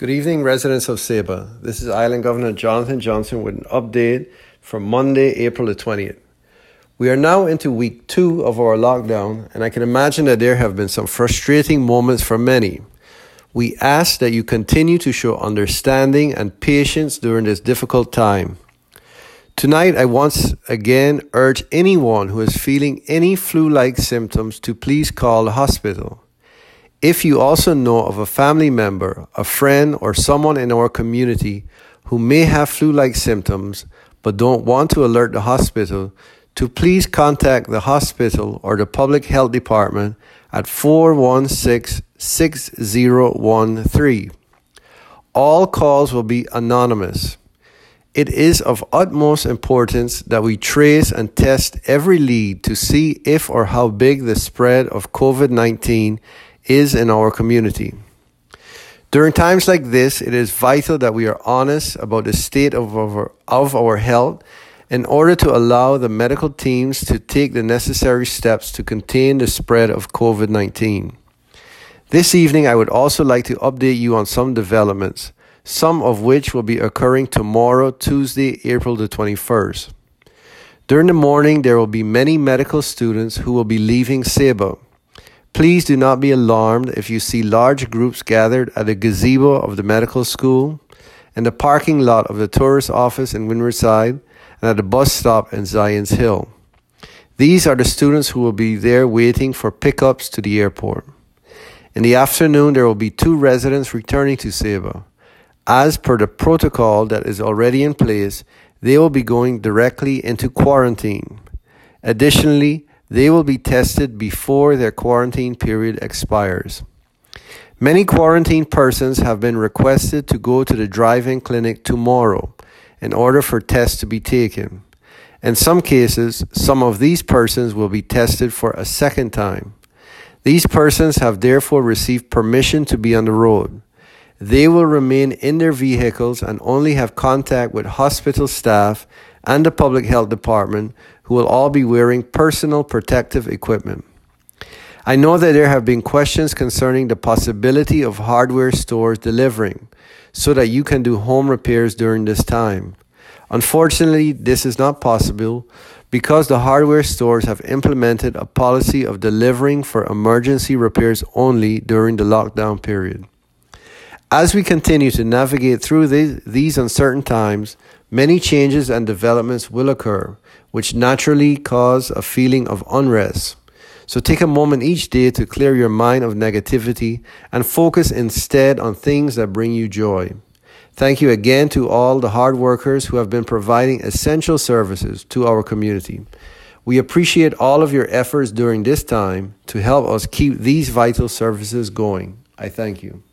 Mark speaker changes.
Speaker 1: Good evening, residents of Saba. This is Island Governor Jonathan Johnson with an update from Monday, April the 20th. We are now into week 2 of our lockdown, and I can imagine that there have been some frustrating moments for many. We ask that you continue to show understanding and patience during this difficult time. Tonight, I once again urge anyone who is feeling any flu-like symptoms to please call the hospital. If you also know of a family member, a friend, or someone in our community who may have flu-like symptoms but don't want to alert the hospital, to please contact the hospital or the public health department at 416-6013. All calls will be anonymous. It is of utmost importance that we trace and test every lead to see if or how big the spread of COVID-19 is in our community. During times like this, it is vital that we are honest about the state of our health in order to allow the medical teams to take the necessary steps to contain the spread of COVID-19. This evening, I would also like to update you on some developments, some of which will be occurring tomorrow, Tuesday, April the 21st. During the morning, there will be many medical students who will be leaving Saba. Please do not be alarmed if you see large groups gathered at the gazebo of the medical school, in the parking lot of the tourist office in Windward Side, and at the bus stop in Zions Hill. These are the students who will be there waiting for pickups to the airport. In the afternoon, there will be 2 residents returning to Saba. As per the protocol that is already in place, they will be going directly into quarantine. Additionally, they will be tested before their quarantine period expires. Many quarantined persons have been requested to go to the drive-in clinic tomorrow in order for tests to be taken. In some cases, some of these persons will be tested for a second time. These persons have therefore received permission to be on the road. They will remain in their vehicles and only have contact with hospital staff and the public health department, who will all be wearing personal protective equipment. I know that there have been questions concerning the possibility of hardware stores delivering so that you can do home repairs during this time. Unfortunately, this is not possible because the hardware stores have implemented a policy of delivering for emergency repairs only during the lockdown period. As we continue to navigate through these uncertain times, many changes and developments will occur, which naturally cause a feeling of unrest. So take a moment each day to clear your mind of negativity and focus instead on things that bring you joy. Thank you again to all the hard workers who have been providing essential services to our community. We appreciate all of your efforts during this time to help us keep these vital services going. I thank you.